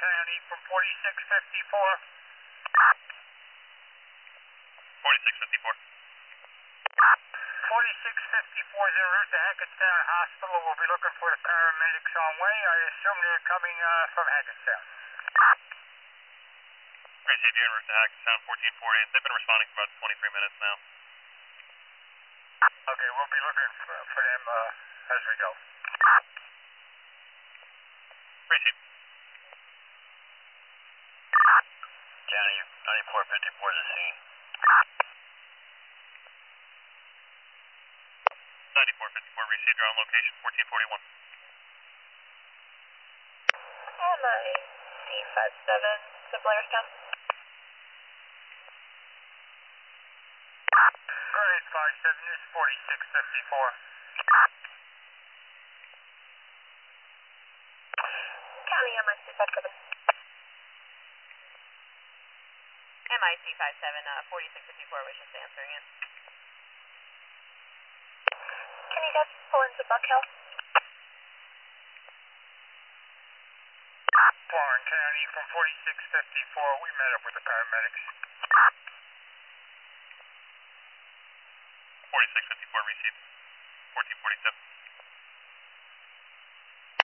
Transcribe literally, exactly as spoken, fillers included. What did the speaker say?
County from forty-six fifty-four. forty-six fifty-four. forty-six fifty-four is en route to Hackettstown Hospital. We'll be looking for the paramedics on way. I assume they're coming uh, from Hackettstown. Received you en route to Hackettstown, fourteen forty-eight. They've been responding for about twenty-three minutes now. Okay, we'll be looking for, for them uh, as we go. Received. County ninety-four fifty-four is the scene. ninety-four fifty-four, received. You're on location, fourteen forty-one. M I C five seven to Blairstown. Great, five seven, this is forty-six fifty-four. County M I C five seven. M I C five seven, uh, forty-six fifty-four was just answering it. Can you guys pull into Buck Hill? Warren County from forty-six fifty-four. We met up with the paramedics. forty-six fifty-four, received. fourteen forty-seven.